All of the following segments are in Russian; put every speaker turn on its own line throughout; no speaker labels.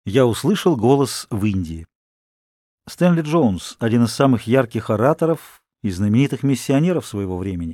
Я услышал голос в Индии. Стэнли Джонс — один из самых ярких ораторов и знаменитых миссионеров своего времени.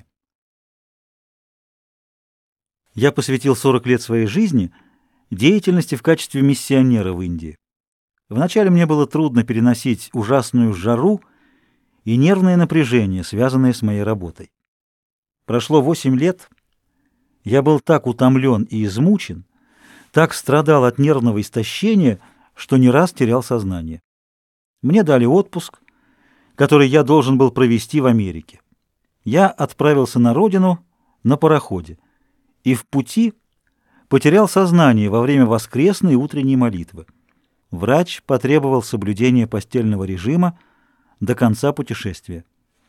Я посвятил 40 лет своей жизни деятельности в качестве миссионера в Индии. Вначале мне было трудно переносить ужасную жару и нервное напряжение, связанное с моей работой. Прошло 8 лет, я был так утомлен и измучен, так страдал от нервного истощения, что не раз терял сознание. Мне дали отпуск, который я должен был провести в Америке. Я отправился на родину на пароходе и в пути потерял сознание во время воскресной и утренней молитвы. Врач потребовал соблюдения постельного режима до конца путешествия.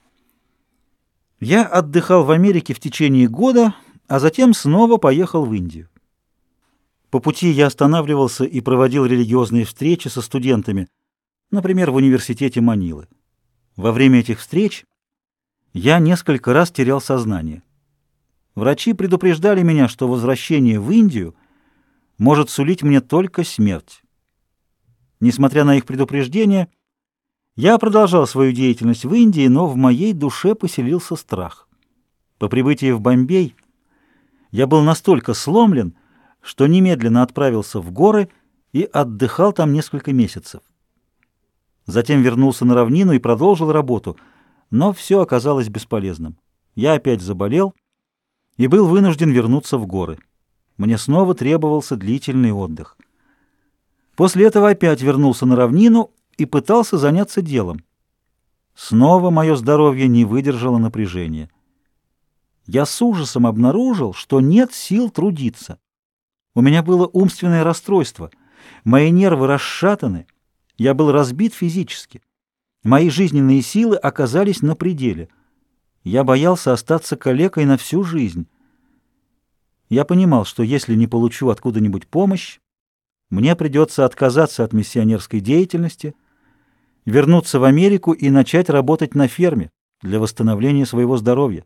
Я отдыхал в Америке в течение года, а затем снова поехал в Индию. По пути я останавливался и проводил религиозные встречи со студентами, например, в университете Манилы. Во время этих встреч я несколько раз терял сознание. Врачи предупреждали меня, что возвращение в Индию может сулить мне только смерть. Несмотря на их предупреждения, я продолжал свою деятельность в Индии, но в моей душе поселился страх. По прибытии в Бомбей я был настолько сломлен, что немедленно отправился в горы и отдыхал там несколько месяцев. Затем вернулся на равнину и продолжил работу, но все оказалось бесполезным. Я опять заболел и был вынужден вернуться в горы. Мне снова требовался длительный отдых. После этого опять вернулся на равнину и пытался заняться делом. Снова мое здоровье не выдержало напряжения. Я с ужасом обнаружил, что нет сил трудиться. У меня было умственное расстройство, мои нервы расшатаны, я был разбит физически. Мои жизненные силы оказались на пределе. Я боялся остаться калекой на всю жизнь. Я понимал, что если не получу откуда-нибудь помощь, мне придется отказаться от миссионерской деятельности, вернуться в Америку и начать работать на ферме для восстановления своего здоровья.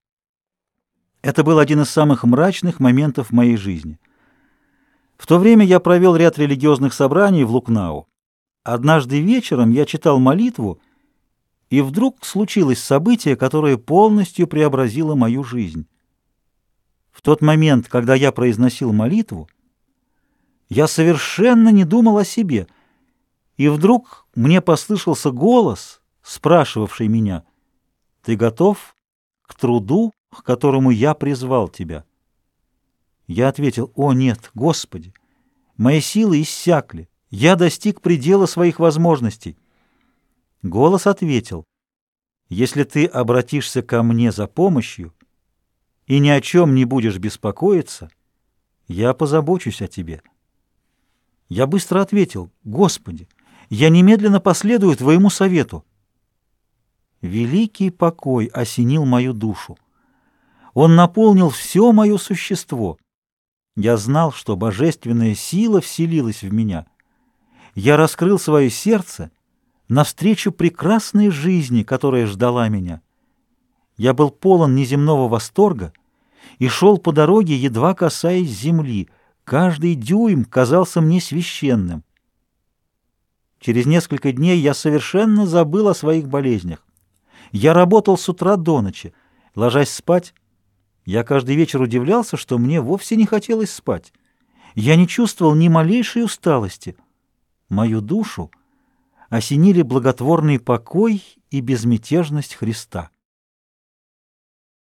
Это был один из самых мрачных моментов в моей жизни. В то время я провел ряд религиозных собраний в Лукнау. Однажды вечером я читал молитву, и вдруг случилось событие, которое полностью преобразило мою жизнь. В тот момент, когда я произносил молитву, я совершенно не думал о себе, и вдруг мне послышался голос, спрашивавший меня: «Ты готов к труду, к которому я призвал тебя?» Я ответил: «О нет, Господи, мои силы иссякли, я достиг предела своих возможностей». Голос ответил: «Если ты обратишься ко мне за помощью и ни о чем не будешь беспокоиться, я позабочусь о тебе». Я быстро ответил: «Господи, я немедленно последую твоему совету». Великий покой осенил мою душу. Он наполнил все мое существо. Я знал, что божественная сила вселилась в меня. Я раскрыл свое сердце навстречу прекрасной жизни, которая ждала меня. Я был полон неземного восторга и шел по дороге, едва касаясь земли. Каждый дюйм казался мне священным. Через несколько дней я совершенно забыл о своих болезнях. Я работал с утра до ночи. Ложась спать, я каждый вечер удивлялся, что мне вовсе не хотелось спать. Я не чувствовал ни малейшей усталости. Мою душу осенили благотворный покой и безмятежность Христа.